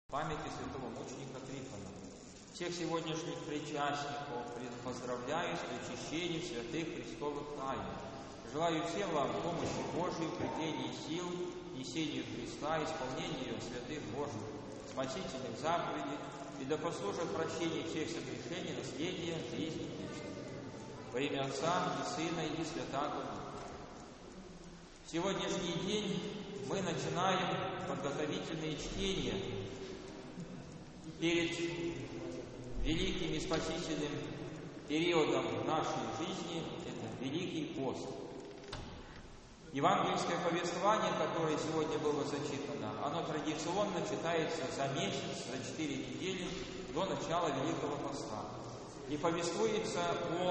Памяти святого мученика Трифона. Всех сегодняшних причастников поздравляю с причащением святых Христовых тайн. Желаю всем вам помощи Божией, укреплении сил, несению Христа, исполнению святых Божьих, спасительных заповедей, и да послужат прощению всех согрешений, наследия, жизни вечной. Во имя Отца и Сына и Святаго Духа. В сегодняшний день мы начинаем подготовительные чтения перед великим и спасительным периодом нашей жизни, это Великий пост. Евангельское повествование, которое сегодня было зачитано, оно традиционно читается за месяц, за 4 недели до начала Великого поста. И повествуется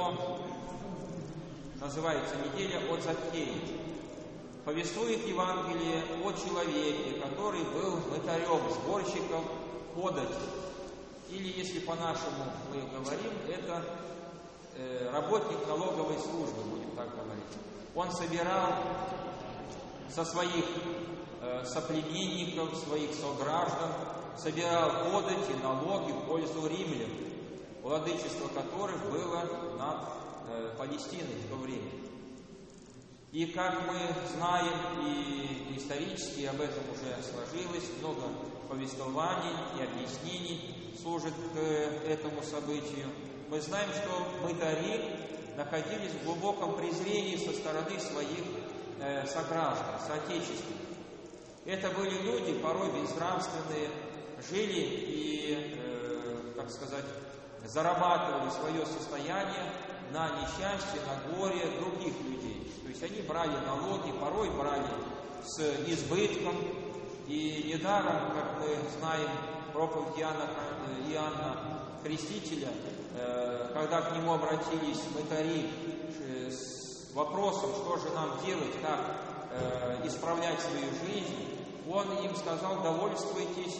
называется неделя от Закхея. Повествует Евангелие о человеке, который был мытарем, сборщиком подати. Или, если по-нашему мы говорим, это работник налоговой службы, будем так говорить. Он собирал со своих соплеменников, своих сограждан, собирал подати, налоги в пользу римлян, владычество которых было над Палестиной в то время. И как мы знаем, и исторически об этом уже сложилось, много повествований и объяснений служит к этому событию. Мы знаем, что мытари находились в глубоком презрении со стороны своих сограждан, соотечественников. Это были люди, порой безнравственные, жили и, зарабатывали свое состояние на несчастье, на горе других людей. То есть они брали налоги, порой брали с избытком. И недаром, как мы знаем, проповедь Иоанна Крестителя, когда к нему обратились мытари с вопросом, что же нам делать, как исправлять свою жизнь, он им сказал: довольствуйтесь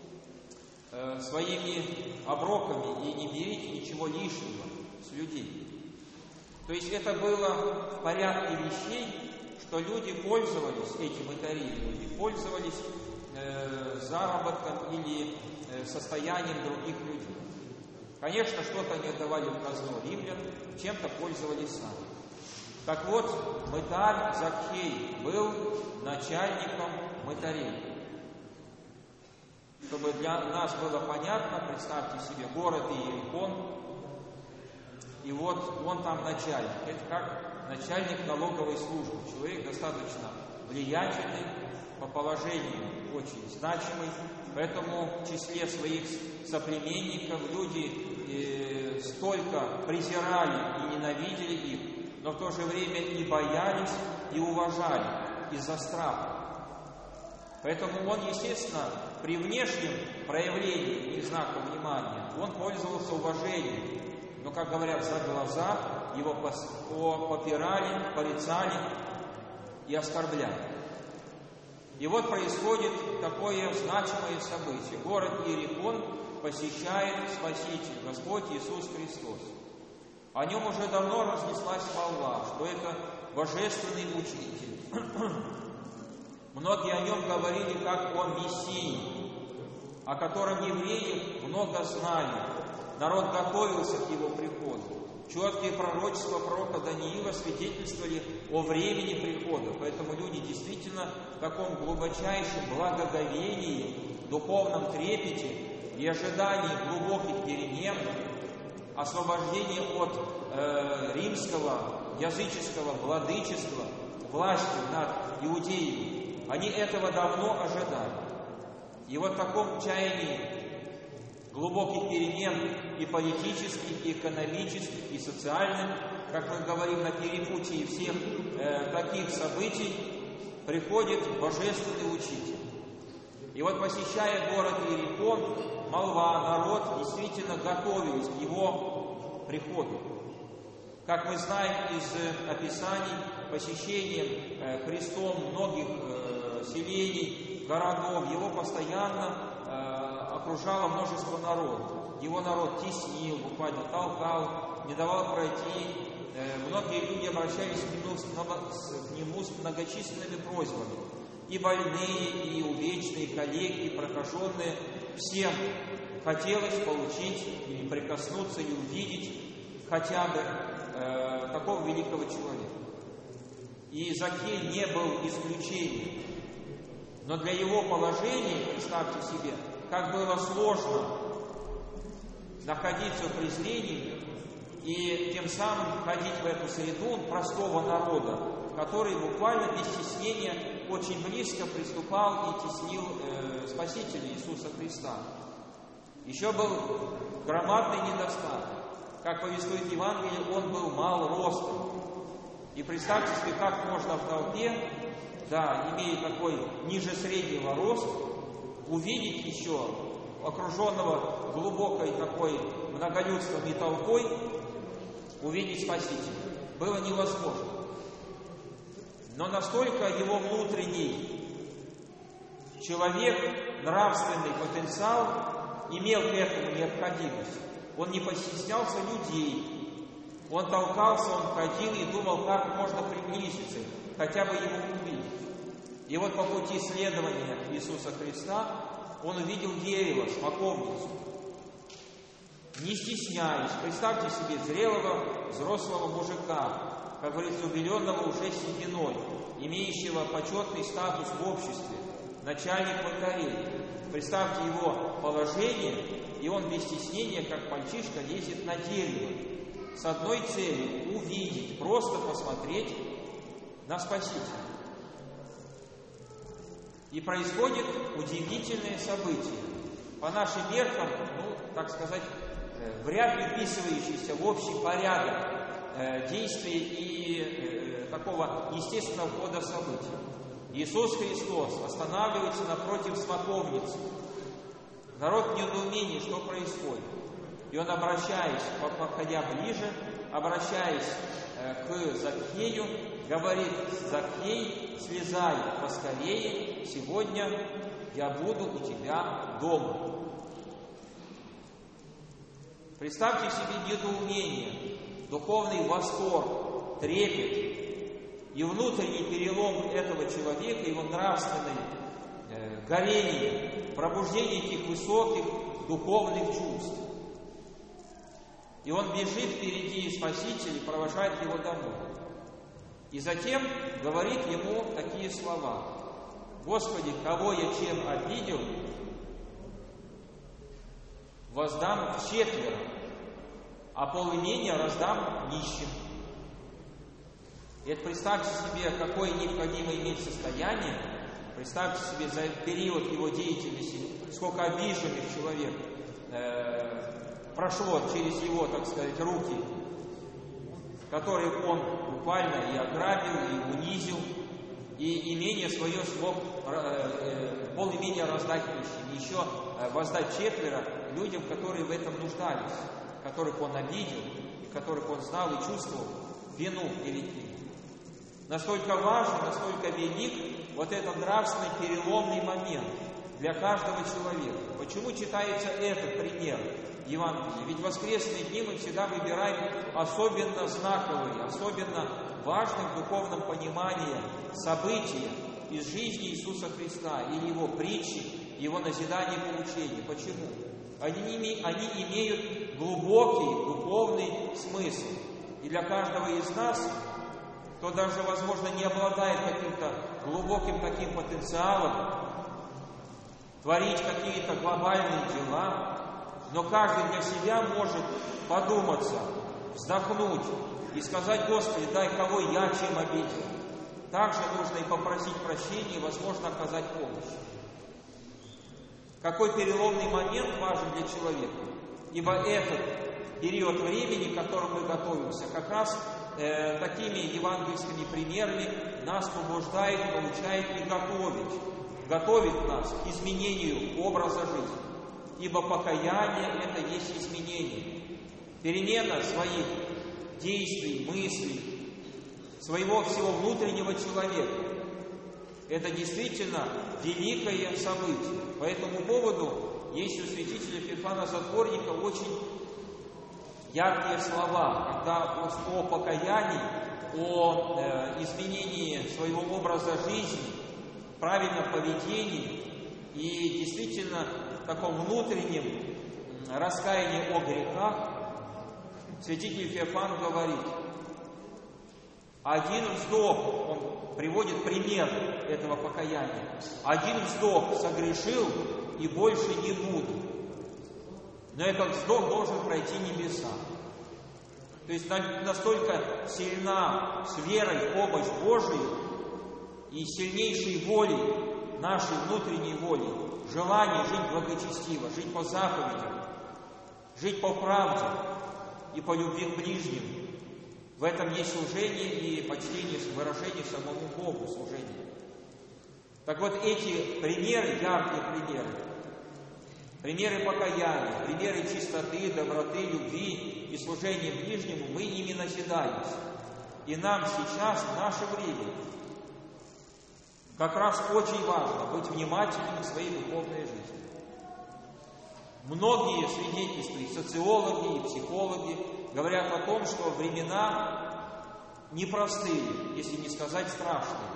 своими оброками и не берите ничего лишнего с людей. То есть это было в порядке вещей, что люди пользовались, эти мытари, люди пользовались заработком или состоянием других людей. Конечно, что-то они отдавали в казну римлян, чем-то пользовались сами. Так вот, мытарь Закхей был начальником мытарей. Чтобы для нас было понятно, представьте себе город Иерихон, и вот он там начальник. Это как начальник налоговой службы. Человек достаточно влиятельный, по положению очень значимый, поэтому в числе своих соплеменников люди столько презирали и ненавидели их, но в то же время и боялись, и уважали из-за страха. Поэтому он, естественно, при внешнем проявлении и знака внимания, он пользовался уважением. Но, как говорят, за глаза его попирали, порицали и оскорбляли. И вот происходит такое значимое событие. Город Иерихон посещает Спаситель, Господь Иисус Христос. О нем уже давно разнеслась молва, что это божественный учитель. Многие о нем говорили, как о Мессии, о котором евреи много знали. Народ готовился к его приходу. Четкие пророчества пророка Даниила свидетельствовали о времени прихода. Поэтому люди действительно в таком глубочайшем благоговении, духовном трепете и ожидании глубоких перемен, освобождения от римского языческого владычества, власти над иудеями, они этого давно ожидали. И вот в таком чаянии глубоких перемен и политических, и экономических, и социальных, как мы говорим, на перепутье всех таких событий, приходит божественный учитель. И вот, посещая город Иерихон, молва, народ действительно готовились к его приходу. Как мы знаем из описаний, посещением Христом многих селений, городов, его постоянно окружало множество народа. Его народ теснил, буквально толкал, не давал пройти. Многие люди обращались к нему с многочисленными просьбами. И больные, и увечные, и калеки, и прокаженные всем хотелось получить или прикоснуться, или увидеть хотя бы такого великого человека. И Закхей не был исключением. Но для его положения, представьте себе, как было сложно находиться в презрении и тем самым входить в эту среду простого народа, который буквально без стеснения очень близко приступал и теснил Спасителя Иисуса Христа. Еще был громадный недостаток. Как повествует Евангелие, он был мал ростом. И представьте себе, как можно в толпе, имея такой ниже среднего рост, увидеть еще окруженного глубокой такой многолюдством и толпой, увидеть Спасителя. Было невозможно. Но настолько его внутренний человек, нравственный потенциал имел к этому необходимость. Он не постеснялся людей. Он толкался, он ходил и думал, как можно приблизиться, хотя бы его увидеть. И вот по пути следования Иисуса Христа он увидел дерево, смоковницу. Не стесняясь, представьте себе зрелого, взрослого мужика, как говорится, убеленного уже сединой, имеющего почетный статус в обществе, начальник батареи. Представьте его положение, и он без стеснения, как мальчишка, лезет на дерево с одной целью — увидеть, просто посмотреть на Спасителя. И происходит удивительное событие. По нашим меркам, так сказать, вряд ли вписывающийся в общий порядок действий и такого естественного хода событий. Иисус Христос останавливается напротив смоковницы. Народ в недоумении, что происходит. И он, обращаясь, подходя ближе, обращаясь к Закхею, говорит: «Закхей, слезай поскорее, сегодня я буду у тебя дома». Представьте себе недоумение, духовный восторг, трепет и внутренний перелом этого человека, его нравственное горение, пробуждение этих высоких духовных чувств. И он бежит впереди Спасителя и провожает его домой. И затем говорит ему такие слова: «Господи, кого я чем обидел, воздам вчетверо, а полимения раздам нищим». И это представьте себе, какое необходимо иметь состояние, представьте себе за период его деятельности, сколько обиженных человек прошло через его, так сказать, руки, которых он буквально и ограбил, и унизил, и имение свое смог полимения раздать нищим, еще воздать четверо людям, которые в этом нуждались, которых он обидел, и которых он знал и чувствовал вину перед ним. Настолько важен, настолько велик вот этот нравственный переломный момент для каждого человека. Почему читается этот пример Евангелия? Ведь в воскресные дни мы всегда выбираем особенно знаковые, особенно важные в духовном понимании события из жизни Иисуса Христа или Его притчи, Его назидания и поучения. Почему? Они имеют глубокий духовный смысл. И для каждого из нас, кто даже, возможно, не обладает каким-то глубоким таким потенциалом творить какие-то глобальные дела, но каждый для себя может подуматься, вздохнуть и сказать: «Господи, дай, кого я чем обидел». Также нужно и попросить прощения, и, возможно, оказать помощь. Какой переломный момент важен для человека? Ибо этот период времени, к которому мы готовимся, как раз такими евангельскими примерами нас побуждает, научает и готовит нас к изменению образа жизни. Ибо покаяние – это есть изменение. Перемена своих действий, мыслей, своего всего внутреннего человека. Это действительно великое событие. По этому поводу есть у святителя Феофана Затворника очень яркие слова, когда о покаянии, о изменении своего образа жизни, правильном поведении и действительно таком внутреннем раскаянии о грехах, святитель Феофан говорит, один вздох, он приводит пример этого покаяния, один вздох согрешил и больше не буду. Но этот вздох должен пройти небеса. То есть настолько сильна с верой помощь Божию и сильнейшей волей, нашей внутренней волей, желание жить благочестиво, жить по заповедям, жить по правде и по любви к ближним. В этом есть служение и почтение, выражение самому Богу служения. Так вот, эти примеры, яркие примеры покаяния, примеры чистоты, доброты, любви и служения ближнему, мы ими назидаемся. И нам сейчас, в наше время, как раз очень важно быть внимательным к своей духовной жизни. Многие свидетельства, и социологи, и психологи говорят о том, что времена непростые, если не сказать страшные.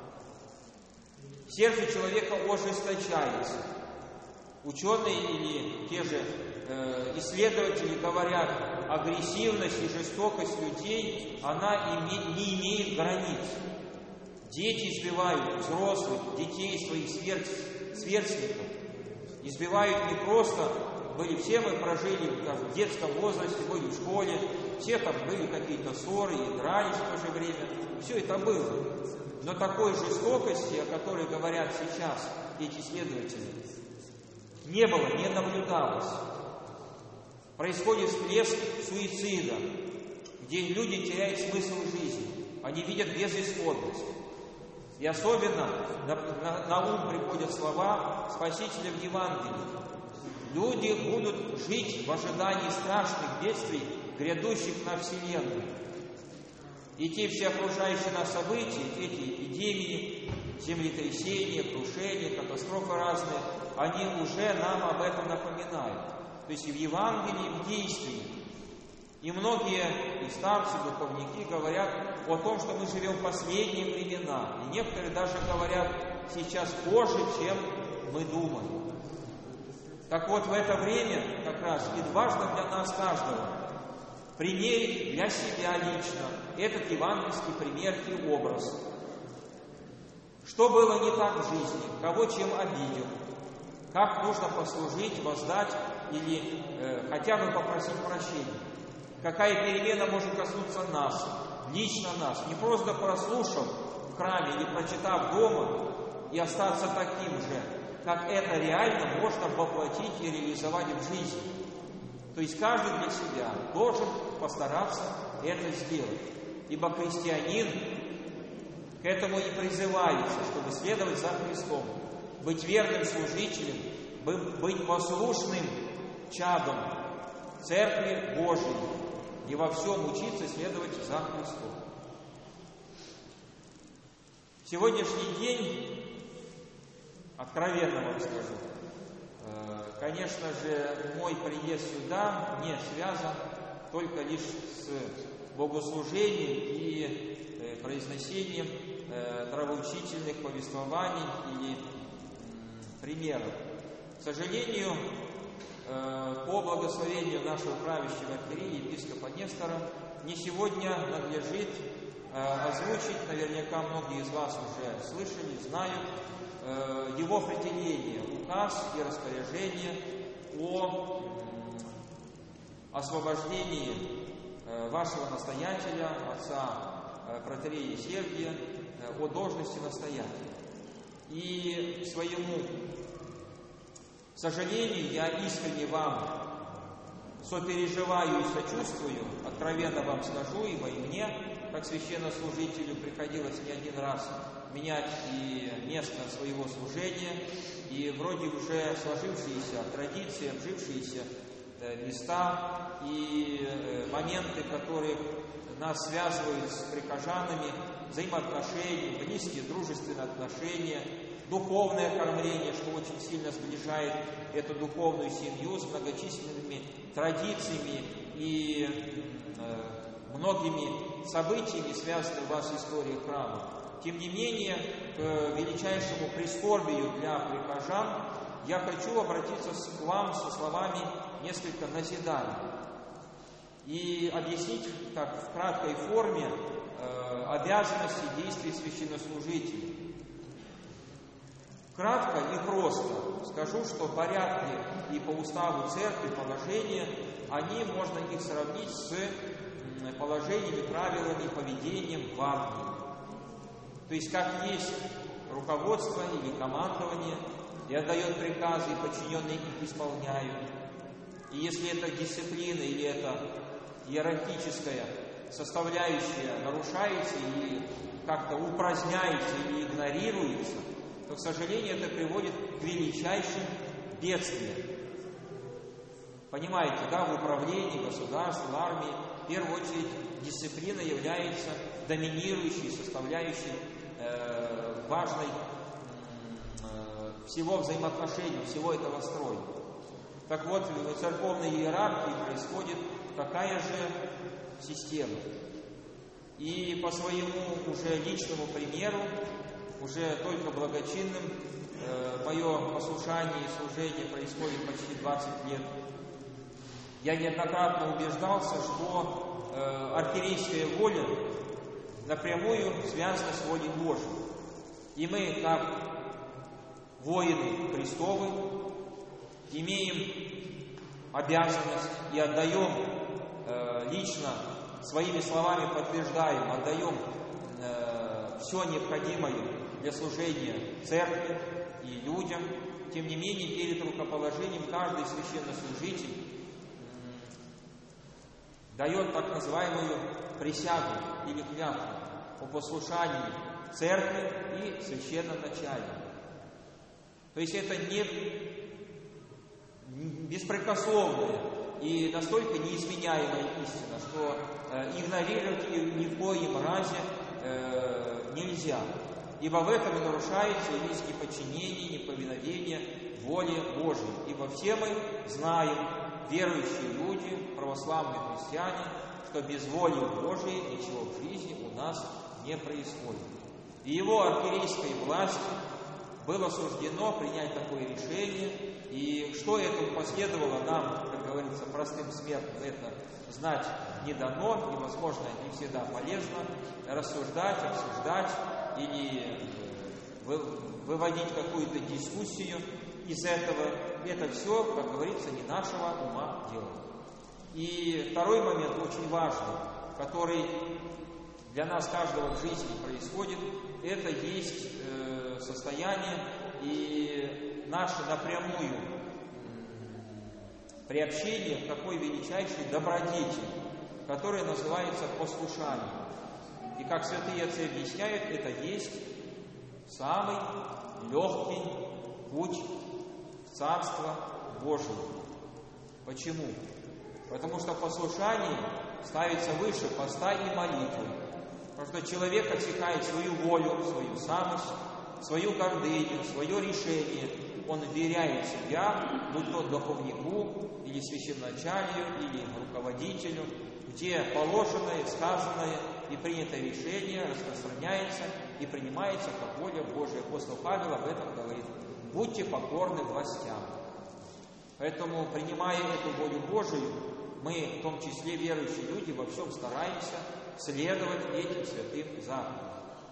Сердце человека ожесточается. Ученые или те же исследователи говорят, агрессивность и жестокость людей, она не имеет границ. Дети избивают взрослых, детей своих сверстников. Избивают не просто, все мы прожили в детском возрасте, были в школе, все там были какие-то ссоры и дрались в то же время. Все это было. Но такой жестокости, о которой говорят сейчас эти исследователи, не было, не наблюдалось. Происходит всплеск суицида, где люди теряют смысл жизни, они видят безысходность. И особенно на ум приходят слова Спасителя в Евангелии. Люди будут жить в ожидании страшных бедствий, грядущих на Вселенную. И те все окружающие нас события, эти эпидемии, землетрясения, крушения, катастрофы разные, они уже нам об этом напоминают. То есть и в Евангелии, и в действии. И многие и старцы, духовники говорят о том, что мы живем в последние времена. И некоторые даже говорят сейчас позже, чем мы думаем. Так вот, в это время как раз и важно для нас каждого примерить для себя лично этот евангельский пример и образ. Что было не так в жизни, кого чем обидел, как нужно послужить, воздать или хотя бы попросить прощения. Какая перемена может коснуться нас, лично нас, не просто прослушав в храме или прочитав дома и остаться таким же, как это реально можно воплотить и реализовать в жизни. То есть каждый для себя должен постараться это сделать. Ибо христианин к этому и призывается, чтобы следовать за Христом, быть верным служителем, быть послушным чадом Церкви Божией и во всем учиться следовать за Христом. Сегодняшний день, откровенно вам скажу, конечно же, мой приезд сюда не связан только лишь с богослужением и произнесением нравоучительных повествований или примеров. К сожалению, по благословению нашего правящего архиерея, епископа Нестора, мне сегодня надлежит озвучить, наверняка многие из вас уже слышали, знают, его определение, указ и распоряжение о освобождении вашего настоятеля, отца протоиерея Сергия, о должности настоятеля. И к своему сожалению, я искренне вам сопереживаю и сочувствую, откровенно вам скажу, ибо и мне, как священнослужителю, приходилось не один раз менять и место своего служения, и вроде уже сложившиеся традиции, обжившиеся места и моменты, которые нас связывают с прихожанами, взаимоотношения, близкие, дружественные отношения, духовное кормление, что очень сильно сближает эту духовную семью с многочисленными традициями и многими событиями, связанными у вас с историей храма. Тем не менее, к величайшему прискорбию для прихожан я хочу обратиться к вам со словами несколько назиданий и объяснить, как в краткой форме, обязанности и действия священнослужителей. Кратко и просто скажу, что порядки и по уставу церкви положения, они, можно их сравнить с положениями, правилами, поведением в армии. То есть, как есть руководство или командование, и отдает приказы, и подчиненные их исполняют. И если это дисциплина или это иерархическая составляющая нарушается и как-то упраздняется или игнорируется, то, к сожалению, это приводит к величайшим бедствиям. Понимаете, да, в управлении, государством, в армии, в первую очередь, дисциплина является доминирующей составляющей важной всего взаимоотношений, всего этого строя. Так вот, в церковной иерархии происходит такая же система. И по своему уже личному примеру, уже только благочинным, мое послушание и служение происходит почти 20 лет. Я неоднократно убеждался, что архиерейская воля напрямую связана с волей Божией. И мы, как воины Христовы, имеем обязанность и отдаем лично, своими словами подтверждаем, отдаем все необходимое для служения церкви и людям. Тем не менее, перед рукоположением каждый священнослужитель дает так называемую присягу или клятву о послушании церкви и священноначалию. То есть это не беспрекословная и настолько неизменяемая истина, что игнорировать ее ни в коем разе нельзя. Ибо в этом и нарушается риск неподчинения, неповиновения воле Божьей. Ибо все мы знаем, верующие люди, православные христиане, что без воли Божьей ничего в жизни у нас не происходит. И его архиерейской власти было суждено принять такое решение, и что этому последовало нам, как говорится, простым смертным, это знать не дано, и, возможно, не всегда полезно рассуждать, обсуждать или выводить какую-то дискуссию из этого. Это все, как говорится, не нашего ума дело. И второй момент очень важный, который для нас каждого в жизни происходит, это есть состояние и наше напрямую приобщение к такой величайшей добродетели, которая называется послушанием. И как святые отцы объясняют, это есть самый легкий путь в Царство Божие. Почему? Потому что послушание ставится выше поста и молитвы. Потому что человек отсекает свою волю, свою самость, свою гордыню, свое решение. Он вверяет себя, будь то духовнику, или священноначалию, или руководителю, где положенное, сказанное и принятое решение распространяется и принимается как воля Божия. Апостол Павел об этом говорит. Будьте покорны властям. Поэтому, принимая эту волю Божию, мы, в том числе верующие люди, во всем стараемся следовать этим святым заповедям.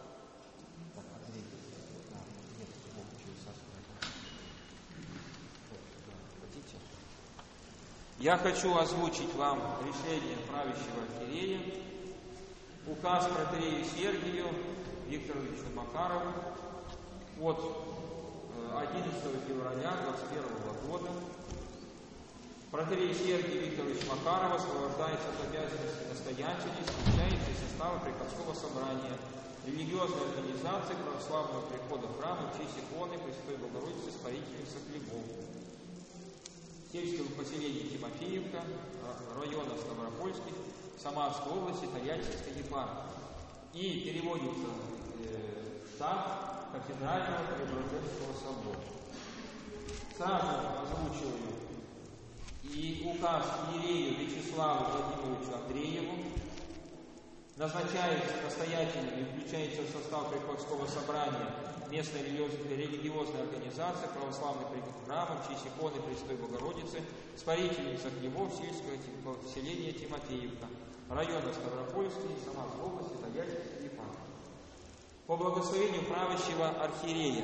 Я хочу озвучить вам решение правящего архиерея, указ протоиерею Сергию Викторовичу Макарову от 11 февраля 2021 года. Протоиерей Сергий Викторович Макаров освобождается от обязанности настоятеля, исключается из состава приходского собрания религиозной организации православного прихода в храма в честь иконы Пресвятой Богородицы Спасительницы хлебов. Сельского поселения Тимофеевка, района Ставропольских, Самарской области, Тольяттинской епархии. И переводится в штат Кафедрального Преображенского собора. Сразу озвучиваю и указ иерею Вячеславу Владимировичу Андрееву, назначается настоятелями и включается в состав приходского собрания местной религиозной организации православный храм, в честь иконы Пресвятой Богородицы, спарительница Кневов сельского селения Тимофеевка, района Ставропольский, Самарской области, Тольятти, Епархии. По благословению правящего архиерея,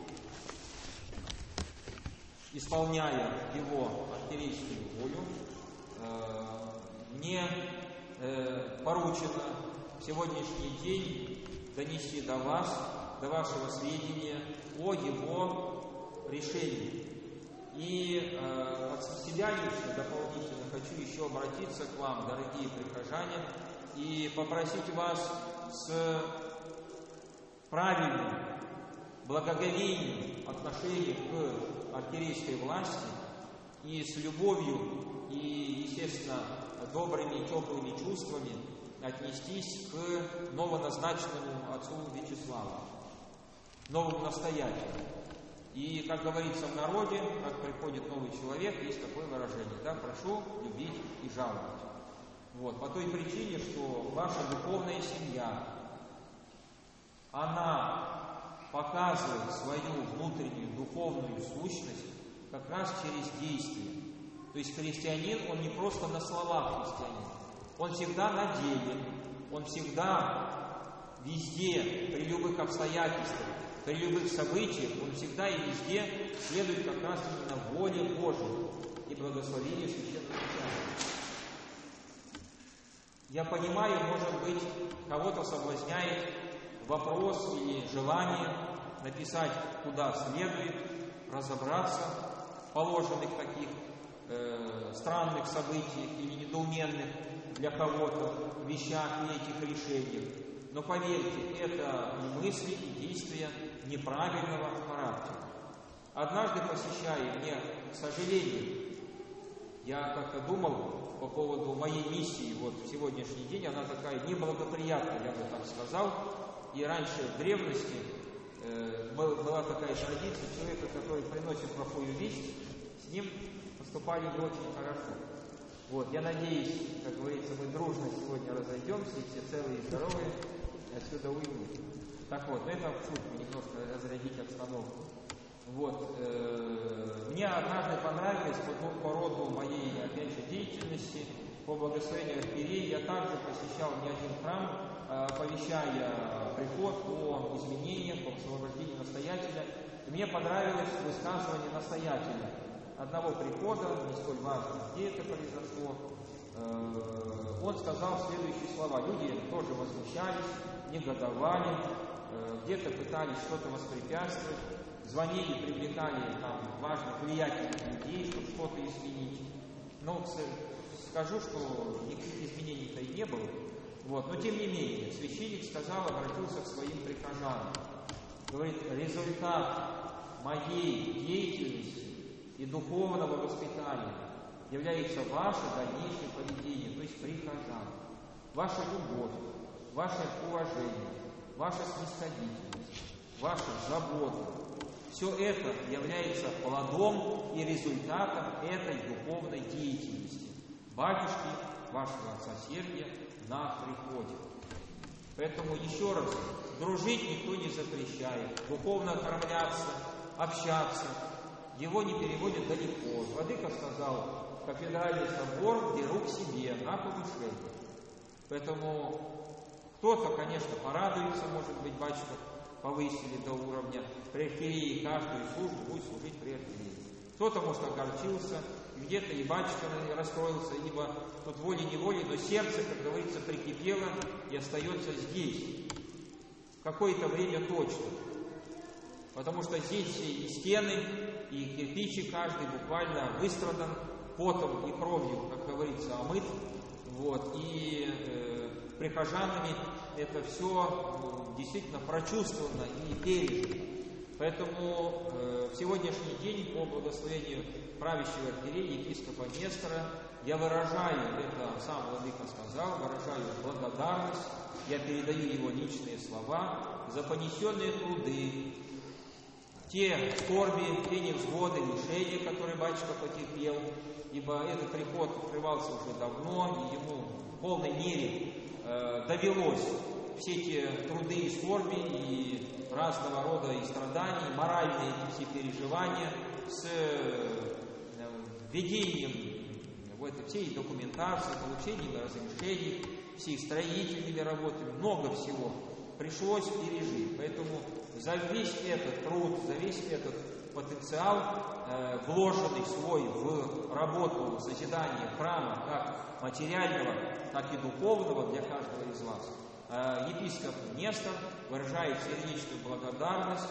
исполняя его архиерейскую волю, мне поручено в сегодняшний день донести до вас, до вашего сведения о его решении. И от себя лично дополнительно хочу еще обратиться к вам, дорогие прихожане, и попросить вас с правильным, благоговейным отношением к архиерейской власти и с любовью и, естественно, добрыми, теплыми чувствами отнестись к новоназначенному отцу Вячеславу, новому настоятелю. И, как говорится в народе, как приходит новый человек, есть такое выражение, да, прошу любить и жаловать. Вот, по той причине, что ваша духовная семья, она показывает свою внутреннюю духовную сущность как раз через действие. То есть христианин, он не просто на словах христианин, он всегда на деле, он всегда везде, при любых обстоятельствах, при любых событиях, он всегда и везде следует как раз именно воле Божией и благословению Священного Писания. Я понимаю, может быть, кого-то соблазняет вопрос или желание написать, куда следует, разобраться в положенных таких странных событиях или недоуменных для кого-то вещах и этих решениях. Но поверьте, это и мысли, и действия неправильного характера. Однажды, посещая, мне, к сожалению, я как-то думал по поводу моей миссии вот в сегодняшний день, она такая неблагоприятная, я бы так сказал. И раньше в древности была такая традиция, человека, который приносит плохую весть, с ним поступали не очень хорошо. Вот, я надеюсь, как говорится, мы дружно сегодня разойдемся, и все целые и здоровые отсюда уйдут. Так вот, это в шутку, немножко разрядить обстановку. Вот, мне однажды понравилось по роду моей, опять же, деятельности, по благословению архиерея, я также посещал не один храм, оповещая приход о изменениях, о освобождении настоятеля. И мне понравилось высказывание настоятеля одного прихода, не столь важно, где это произошло. Он сказал следующие слова. Люди тоже возмущались, негодовали, где-то пытались что-то воспрепятствовать, звонили, привлекали там важных, влиятельных людей, чтобы что-то изменить. Но скажу, что никаких изменений-то и не было. Вот. Но тем не менее, священник сказал, обратился к своим прихожанам. Говорит, результат моей деятельности и духовного воспитания является ваше дальнейшее поведение, то есть прихожан. Ваша любовь, ваше уважение, ваша снисходительность, ваша забота. Все это является плодом и результатом этой духовной деятельности. Батюшки вашего отца Сергия на приходе. Поэтому еще раз, дружить никто не запрещает, духовно окормляться, общаться. Его не переводят далеко. Владыка сказал, кафедральный собор, где рук себе, на повышение. Поэтому кто-то, конечно, порадуется, может быть, батюшка повысили до уровня при архиерее, каждую службу будет служить при архиерее. Кто-то, может, огорчился, где-то и батюшка расстроился, ибо тут волей-неволей, но сердце, как говорится, прикипело и остается здесь. Какое-то время точно. Потому что здесь все и стены, и кирпичи каждый буквально выстрадан потом и кровью, как говорится, омыт. Вот, и прихожанами это все действительно прочувствовано и пережито. Поэтому в сегодняшний день по благословению правящего архиерея епископа Нестора я выражаю, это сам владыка сказал, выражаю благодарность, я передаю его личные слова за понесенные труды, те скорби, те невзгоды, лишения, которые батюшка потерпел, ибо этот приход открывался уже давно, и ему в полной мере довелось все эти труды и скорби, и разного рода и страдания, моральные эти все переживания с введением в это всей документации, получением разрешений, всей строительными работами, много всего пришлось пережить. Поэтому за весь этот труд, за весь этот потенциал, вложенный свой в работу созидания храма, как материального, так и духовного для каждого из вас, епископ Нестор выражает сердечную благодарность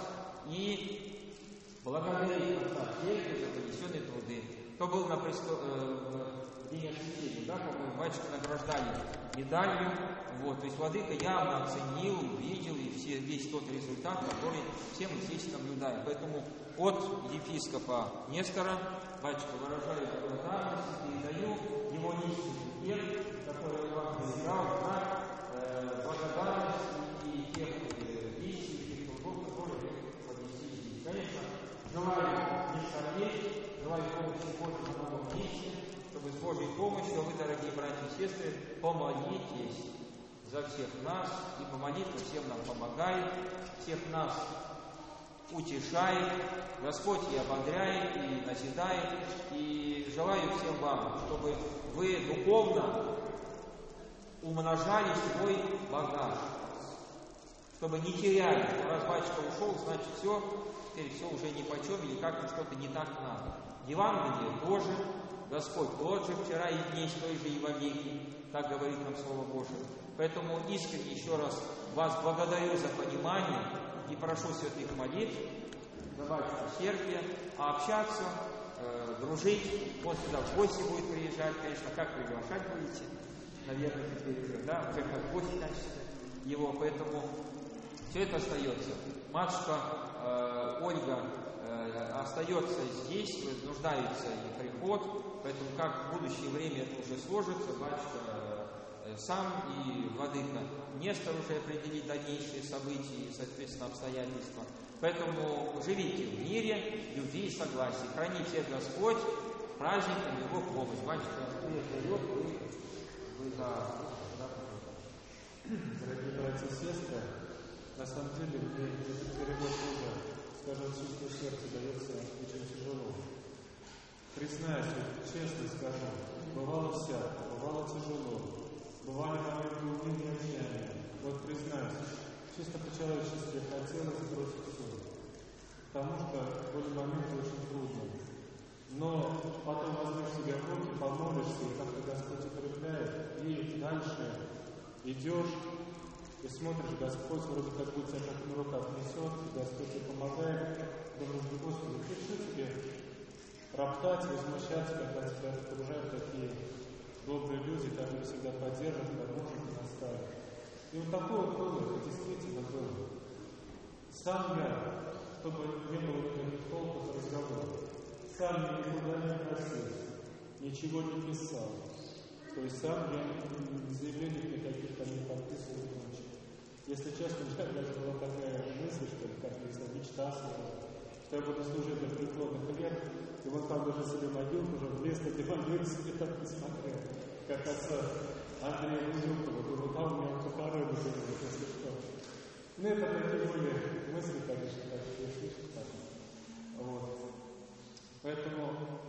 и благодарит отца церкви за понесенные труды. Кто был на в день освящения, да, по-моему, батюшку награждали медалью, вот, то есть владыка явно оценил, видел и весь тот результат, который все мы здесь наблюдаем. Поэтому от епископа Нестора батюшка выражает благодарность и передаю его личный букет, который он вам передал, знак благодарности и тех вещей, тех трудов, которые поднесли здесь. Конечно, желаю не скорбеть, желаю помощи Божьей на новом месте, чтобы с Божьей помощью вы, дорогие братья и сестры, помолитесь за всех нас, ибо молитва всем нам помогает, всех нас утешает, Господь и ободряет, и назидает, и желаю всем вам, чтобы вы духовно умножали свой багаж, чтобы не теряли, что раз батюшка ушел, значит все, теперь все уже ни почем, или как-то что-то не так надо. Евангелие тоже, Господь тот же вчера и дней, той же и во веки, так говорит нам Слово Божие. Поэтому искренне еще раз вас благодарю за понимание и прошу святых молитв за батюшку Сергия, а общаться, дружить. Он сюда в гости будет приезжать, конечно, как приглашать будете, наверное, теперь уже, да, уже как гость, значит, его, поэтому все это остается. Матушка Ольга остается здесь, нуждается и приход, поэтому как в будущее время это уже сложится, батюшка сам и владыка Нестор уже определит дальнейшие события и, соответственно, обстоятельства. Поэтому живите в мире, любви и согласии. Храни всех Господь, праздником Его помощь. Батюшка, вы Дорогие братья и сестры, на самом деле мне этот перевод тоже, скажем, чувство сердца дается очень тяжело. Признаюсь, честно скажу, бывало всяко, бывало тяжело, бывали моменты уныния и отчаяния. Вот признаюсь, чисто по-человечески хотелось бросить все, потому что были моменты очень трудные. Но потом возьмешь себя в руки, помолишься, и как-то Господь укрепляет, и дальше идешь, и смотришь, Господь вроде как будто тебя как на руках несет, и Господь тебе помогает. Думаешь, Господи, что тебе роптать, возмущаться, когда тебя окружают такие добрые люди, которые всегда поддержат, поможет и наставят. И вот такое вот было, это действительно было. Сам я, чтобы не было никаких толков разговоров, сам я никуда не просился, ничего не писал. То есть сам я заявлений никаких там не подписывал и прочее. Если честно, у меня даже была такая мысль, что ли, как не знаю, мечта своя, что я буду служить до преклонных лет, и вот там даже себе могилку уже в лес, где молился, и так не смотрел, как отца Андрея Гузюкова, думаю, там у меня похороны были, если что. Ну, это такие были мысли, конечно, так что я слышу так. Вот. Поэтому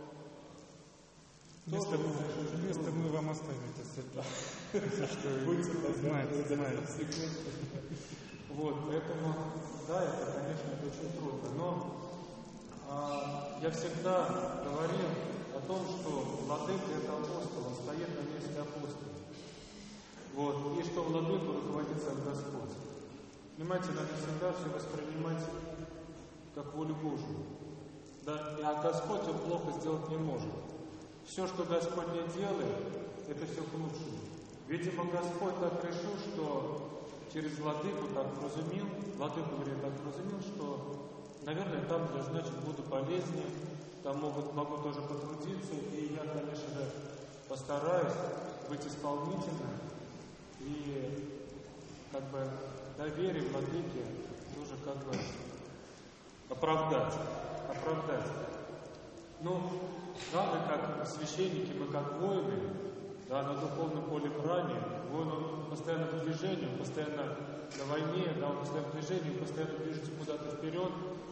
место мы вам оставим, если что, знаете. Вот, поэтому, да, это, конечно, это очень трудно, но я всегда говорил о том, что владыка — это апостол, он стоит на месте апостола. Вот, и что владыку руководит сам Господь. Понимаете, надо всегда все воспринимать как волю Божию. Да? А Господь он плохо сделать не может. Все, что Господь не делает, это все к лучшему. Видимо, Господь так решил, что через владыку так вразумил, что, наверное, там, значит, буду полезнее, там могу тоже потрудиться, и я, конечно же, постараюсь быть исполнительным и как бы доверие владыке тоже как бы оправдать. Ну, да, мы как священники, мы как воины, да, на духовном поле брани, воин он постоянно в движении, он постоянно на войне, да, он постоянно в движении, он постоянно движется куда-то вперед,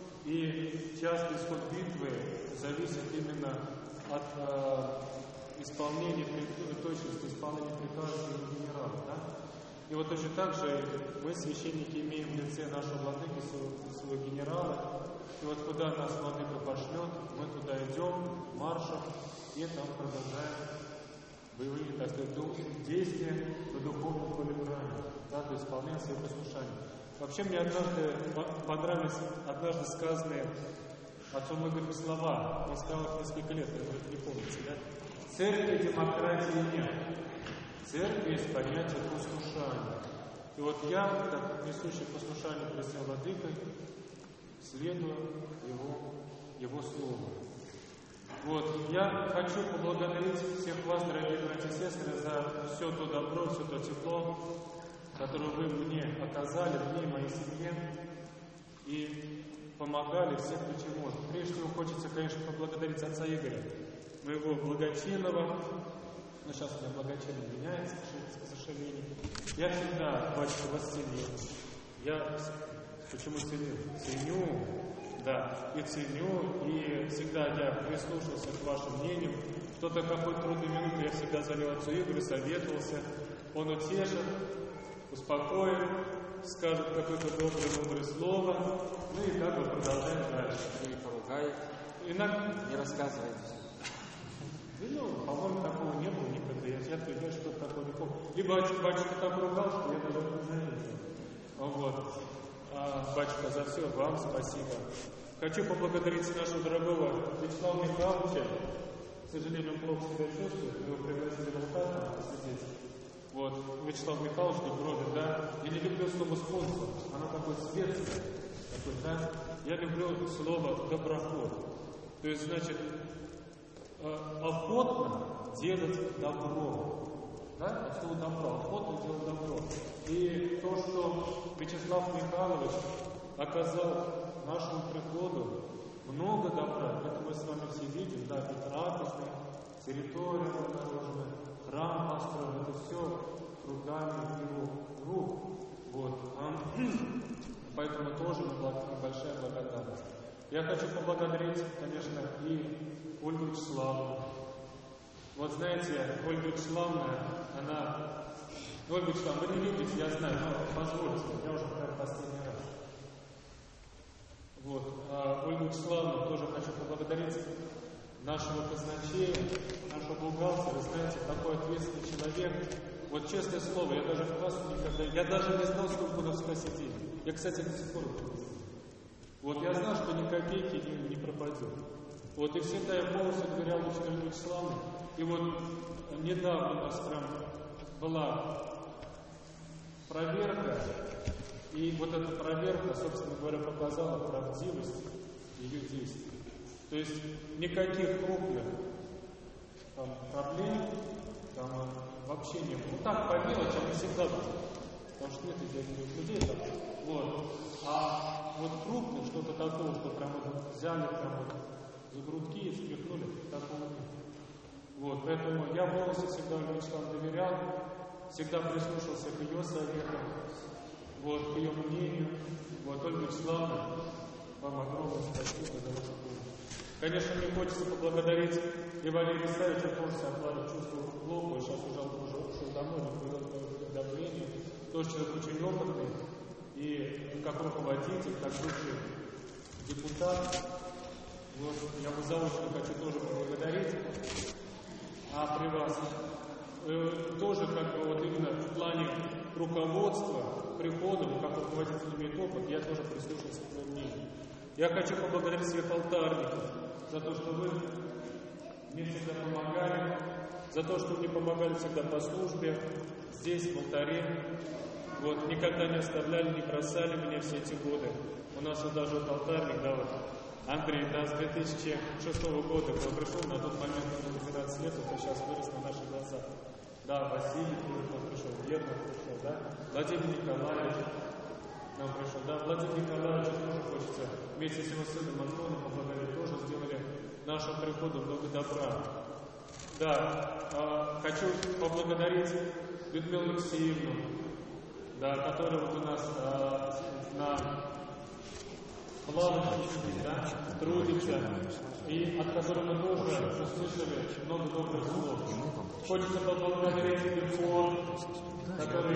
и часто исход битвы зависит именно от исполнения, точности исполнения приказа генерала, да? И вот точно так же мы, священники, имеем в лице нашего владыки, своего генерала, и вот куда нас владыка пошлет, мы туда идем, маршем, и там продолжаем боевые, так сказать, действия на духовном поле брани, да, то есть исполняем свои послушания. Вообще мне понравились однажды сказанные отцом Игорем слова. Он сказал их несколько лет, вы это не помните, да? Церкви демократии нет. Церковь есть понятие послушания. И вот я, как несущий послушание перед своим владыкой, следую его слову. Вот, я хочу поблагодарить всех вас, дорогие братья и сестры, за все то добро, все то тепло, которое вы мне оказали, мне и моей семье, и помогали всех, кто чем может. Прежде всего, хочется, конечно, поблагодарить отца Игоря, моего благочинного. Но сейчас у меня благочинный меняется, к сожалению. Я всегда, батюшка, вас ценю. Я почему ценю, да, и ценю, и всегда я прислушался к вашим мнениям. Кто-то какой трудный минут я всегда звонил отцу Игорю, советовался. Он утешит, успокоит, скажет какое-то доброе, мудрое слово, ну и как бы продолжаем дальше. И поругает. Не рассказывайте. Ну, по-моему, такого не было никогда. Я понимаю, что такого не помню. Либо батюшка так ругал, что я даже не заметил. Вот. Батюшка, за все вам спасибо. Хочу поблагодарить нашего дорогого Вячеслава Михайловича. К сожалению, он плохо себя чувствует. Его пригласили в алтарь посидеть. Вот. Вячеслав Михайлович Дубровин, да. Я не люблю слово спонсор. Оно такое светское. Такое, да. Я люблю слово доброход. То есть, значит, охотно делать добро. Да? От слова добро. Охотно делать добро. И то, что Вячеслав Михайлович оказал нашему приходу много добра, это мы с вами все видим, да, это радостная территория огороженная, храм построен, это все руками его рук. Вот. Поэтому тоже большая благодарность. Я хочу поблагодарить, конечно, и Ольгу Вячеславовну. Вот знаете, Ольга Вячеславовна, Ольга Вячеславовна, вы не любите, я знаю, но позвольте, я уже в последний раз. Вот. Ольгу Вячеславовну тоже хочу поблагодарить, нашего казначея, нашего бухгалтера. Знаете, такой ответственный человек. Вот честное слово, я даже в кассу никогда... Я даже не знал, сколько у нас в кассе денег. Я, кстати, до сих пор это не знаю. Вот я знал, что ни копейки не пропадет. Вот и всегда я полностью доверял Ольге Вячеславовне. И вот недавно у нас прям была проверка, и вот эта проверка, собственно говоря, показала правдивость ее действий. То есть никаких крупных там проблем там вообще не было. Ну так, по мелочам не всегда было. Потому что нет идеальных людей там. Вот. А вот крупных, что-то такого, что прям вот взяли прям вот за грудки и спихнули, такого нет. Вот, поэтому я полностью всегда Ольге Вячеславовне доверял, всегда прислушался к ее советам, вот, к ее мнению. Вот, Ольга Вячеславовна, вам огромное спасибо за вашу помощь. Конечно, мне хочется поблагодарить и Валерия Исаевича, тоже оплатил чувство плохо, сейчас уже ушел домой, не привел к уведомлению. Тоже человек очень опытный, и как руководитель, как бывший депутат. Вот, я бы заочно хочу тоже поблагодарить. А при вас тоже как бы вот именно в плане руководства, приходом, как руководитель имеет опыт, я тоже прислушался к своему мнению. Я хочу поблагодарить всех алтарников за то, что вы мне всегда помогали, за то, что мне помогали всегда по службе, здесь, в алтаре. Вот, никогда не оставляли, не бросали меня все эти годы. У нас вот даже вот алтарник, да, вот, Андрей, да, с 2006 года, когда пришел, на тот момент ему 12 лет, это сейчас вырос на наших глазах. Да, Василий тоже пришел, Герман пришел, да, Владимир Николаевич нам пришел, да, Владимир Николаевич тоже хочется вместе с его сыном Антоном поблагодарить, тоже сделали нашему приходу много добра. Да, хочу поблагодарить Людмилу Алексеевну, да, которая вот у нас на плавных да, трудится, и от которой мы тоже услышали много добрых слов. Хочется поблагодарить Бифор, который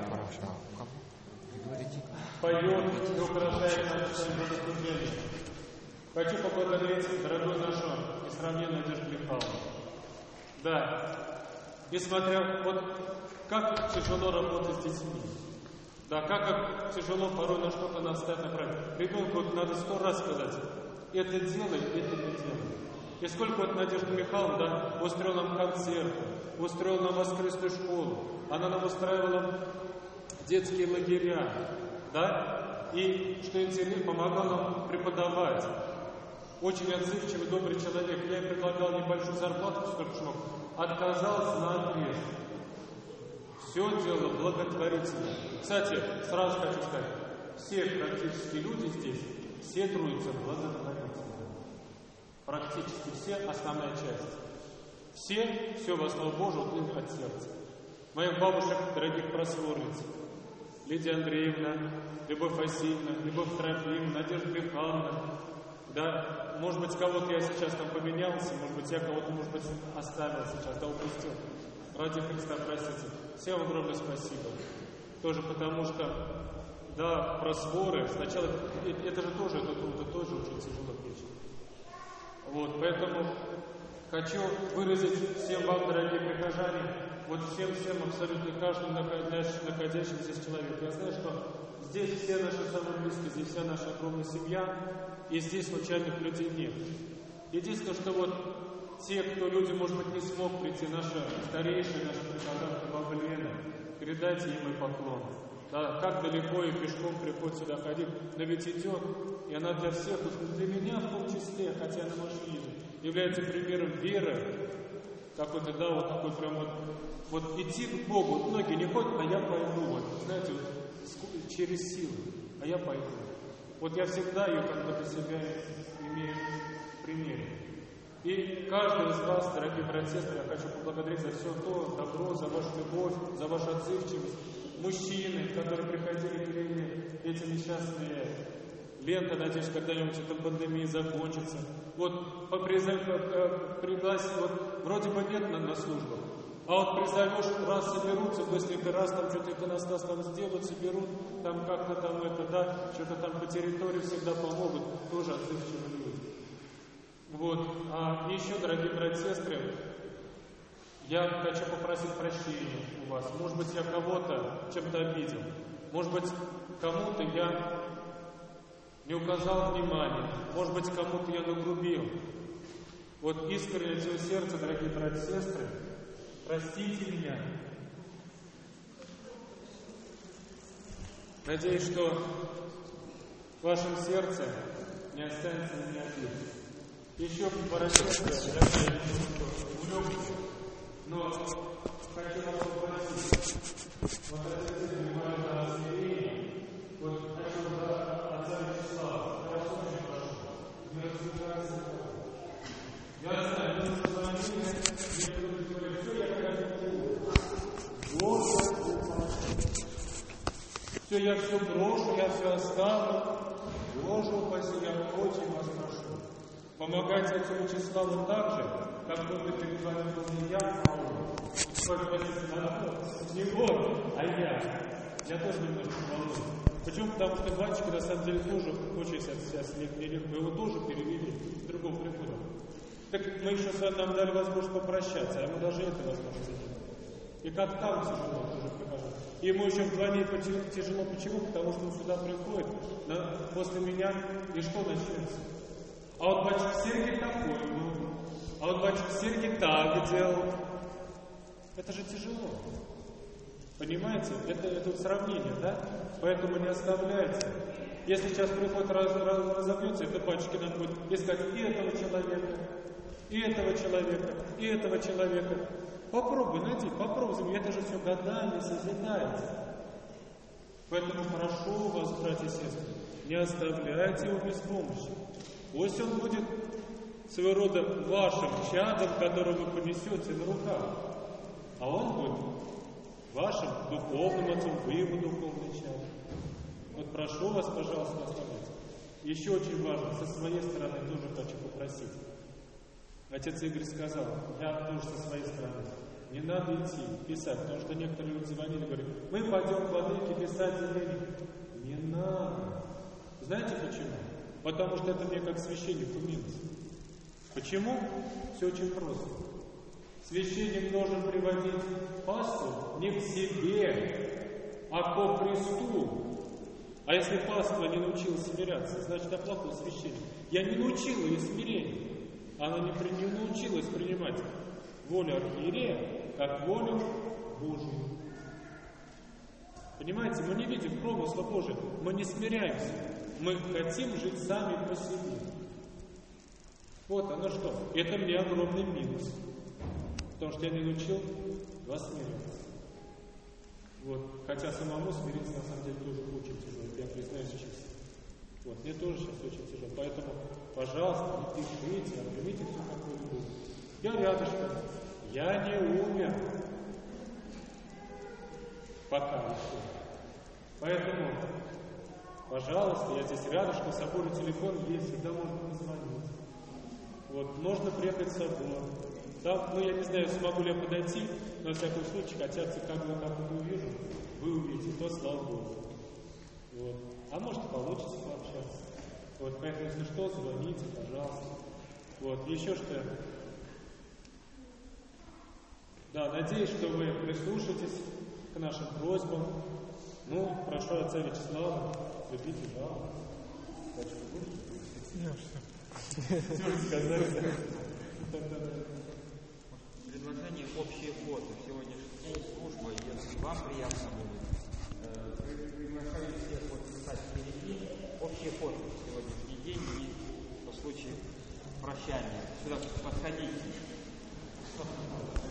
поет и украшает наше служение. Хочу поблагодарить дорогую нашу несравненную Надежду Михайловну. Да, несмотря, вот как тяжело работать с детьми, да, как тяжело порой на что-то наставить направить. Ребенку вот надо 100 раз сказать, это делай, это не делай. И сколько вот Надежда Михайловна, да, устроила нам концерты, устроила нам воскресную школу, она нам устраивала детские лагеря, да, и, что интересно, помогала нам преподавать. Очень отзывчивый, добрый человек. Я ей предлагал небольшую зарплату, сколько мог. Отказался на отрез. Все дело благотворительно. Кстати, сразу хочу сказать, все практически люди здесь, все трудятся благотворительно. Практически все, основная часть. Все во славу Божию от сердца. Моих бабушек, дорогих просворниц, Лидия Андреевна, Любовь Васильевна, Любовь Трофимовна, Надежда Михайловна, да, может быть, кого-то я сейчас там поменялся, может быть, я кого-то, может быть, оставил сейчас, да, упустил. Ради Христа, простите. Всем огромное спасибо. Тоже потому что, да, просворы, сначала, это же тоже, это тоже очень тяжело печь. Вот, поэтому хочу выразить всем вам, дорогие прихожане, вот всем абсолютно каждому находящему здесь человеку. Я знаю, что здесь все наши самые близкие, здесь вся наша огромная семья, и здесь случайных людей нет. Единственное, что вот те, кто люди, может быть, не смог прийти, наша старейшая, наша преподаватель Баба Лена, передайте ей мой поклон. Да, как далеко и пешком приход сюда ходить, но ведь идет, и она для всех, для меня в том числе, хотя на машине, является примером веры, какой-то, да, вот такой прям вот идти к Богу. Многие не ходят, а я пойду, вот, знаете, вот, через силу, а я пойду. Вот я всегда ее как-то для себя имею в примере. И каждый из вас, дорогие братья и сестры, я хочу поблагодарить за все то добро, за вашу любовь, за вашу отзывчивость. Мужчины, которые приходили, клеили эти несчастные ленты, надеюсь, когда-нибудь эта пандемия закончится. Вот пригласить, вот вроде бы нет на службу, а вот призовешь, раз соберутся, быстренько раз там что-то иконостас там сделают, соберут, там как-то там это, да, что-то там по территории всегда помогут, тоже отзывчивые люди. Вот, и еще, дорогие братья и сестры, я хочу попросить прощения у вас. Может быть, я кого-то чем-то обидел. Может быть, кому-то я не указал внимания. Может быть, кому-то я нагрубил. Вот искренне от всего сердца, дорогие братья и сестры, простите меня. Надеюсь, что в вашем сердце не останется ни обид. Еще поразительно, дорогие, увлекся. Но хочу вас попросить, вот это внимание смирение, вот хочу отца Вячеслава, я вас очень прошу, не развлекаться. Я знаю, вы позвонили, мне говорят, все, я все, я все брошу, я все оставлю. Боже упаси, я очень вас прошу. Помогайте отцу Вячеславу так же, как будто перед вами был не я, а он. Не он, а я. Я тоже немножко волнуюсь. Почему? Потому что батюшка на самом деле тоже очень сейчас нелегко. Мы его тоже перевели в другого прихода. Так мы еще с вами нам дали возможность попрощаться, а ему даже это возможность нет. И как там тяжело тоже прихожу. И ему еще вдвойне тяжело. Почему? Потому что он сюда приходит, после меня, и что начнется? А вот батюшка Сергий такой был, а вот батюшка Сергий так делал. Это же тяжело. Понимаете? Это сравнение, да? Поэтому не оставляйте. Если сейчас приход разобьется, это батюшки нам будет искать и этого человека, и этого человека, и этого человека. Попробуй найти, попробуй. Это же все годами созидается. Поэтому прошу вас, братья и сестры, не оставляйте его без помощи. Пусть он будет своего рода вашим чадом, которого вы понесете на руках. А он будет вашим духовным отцом, вы его духовный чад. Вот прошу вас, пожалуйста, оставайтесь. Еще очень важно, со своей стороны тоже хочу попросить. Отец Игорь сказал, я тоже со своей стороны. Не надо идти писать, потому что некоторые люди звонили и говорят, мы пойдем к владыке писать заявление. Не надо. Знаете почему? Потому что это мне как священнику минус. Почему? Все очень просто. Священник должен приводить паству не к себе, а ко Христу. А если паства не научилась смиряться, значит, я плохой священник. Я не научил ее смирению. Она не научилась принимать волю архиерея как волю Божию. Понимаете, мы не видим промысла Божия, мы не смиряемся. Мы хотим жить сами по себе. Вот оно что. Это мне огромный минус. Потому что я не научил вас смиряться. Вот. Хотя самому смириться на самом деле тоже очень тяжело. Я признаюсь честно. Вот. Мне тоже сейчас очень тяжело. Поэтому, пожалуйста, не пишите, а примите все какое будет. Я рядышком. Я не умер. Пока еще. Поэтому, пожалуйста, я здесь рядышком, собор и телефон есть, всегда можно позвонить. Вот, можно приехать в собор. Да, ну я не знаю, смогу ли я подойти, но, во всяком случае, хотя бы как бы увижу, вы увидите, то слава Богу. Вот. А может, получится пообщаться. Вот, поэтому, если что, звоните, пожалуйста. Вот, еще что. Да, надеюсь, что вы прислушаетесь к нашим просьбам. Ну, прошу отца Вячеслава, любите жаловаться. Все сказали. Предложение общее фото в сегодняшний день служба, если вам приятно будет, приглашаю всех подписать впереди общее фото в сегодняшний день и по случаю прощания. Сюда подходите.